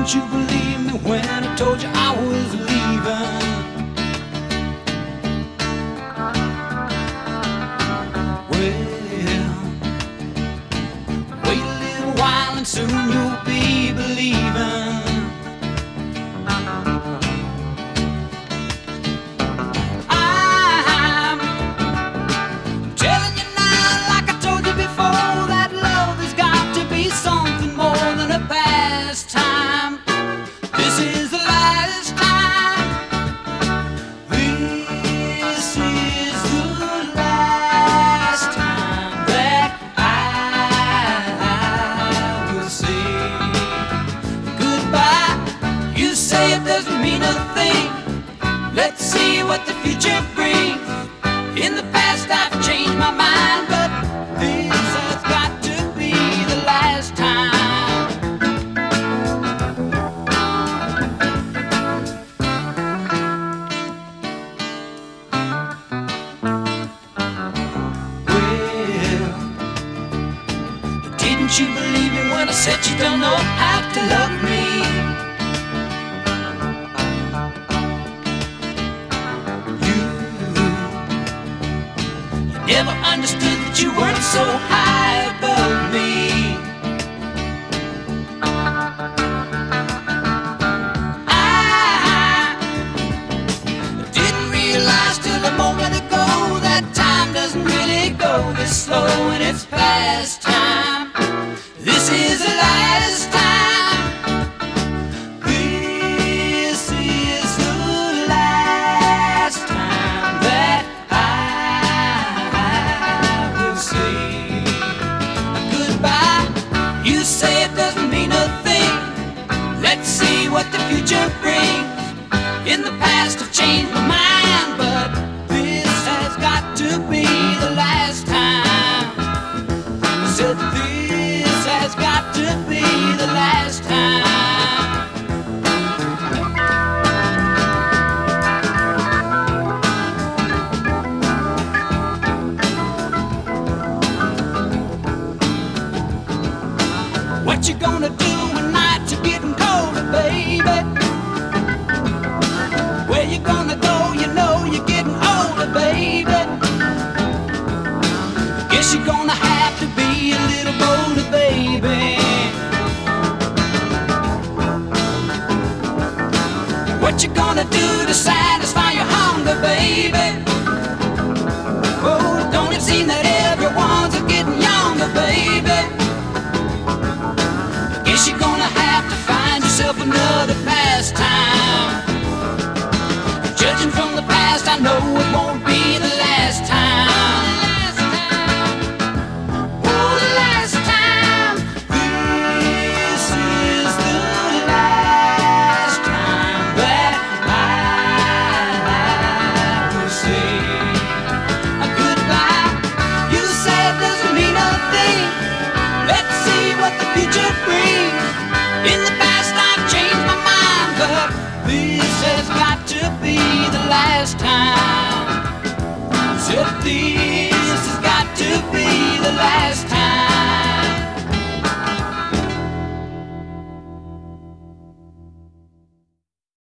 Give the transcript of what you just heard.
Didn't you believe me when I told you I was leaving? Well, wait a little while and soon you'll be believing. I'm telling you now, like I told you before, that love has got to be something more than a pastime. This is the last time. This is the last time that I will say goodbye. You say it doesn't mean a thing. Let's see what the future brings. In the past I've changed my mind, but this has got to be the last time. Well, didn't you believe me when I said you don't know how to love me? Never understood that you weren't so high above me. I didn't realize till a moment ago that time doesn't really go this slow, and it's past time. This is the last time. This is the last time that say goodbye. You say it doesn't mean a thing. Let's see what the future brings. In the past I've changed my mind, but this has got to be the last time. I said this has got to be the last time. What you gonna do when nights are getting colder, baby? Where you gonna go? You know you're getting older, baby. Guess you're gonna have to be a little bolder, baby. What you gonna do to satisfy your hunger, baby? Oh, don't it seem that everyone's getting younger, baby? Guess you're gonna have to find yourself another pastime. Judging from the past, I know it won't be the last time. Oh, the last time. This is the last time that I will say goodbye. You say it doesn't mean a thing. Let's see what the future brings. In the past I've changed my mind, but this has got to be the last time. Said this has got to be the last time.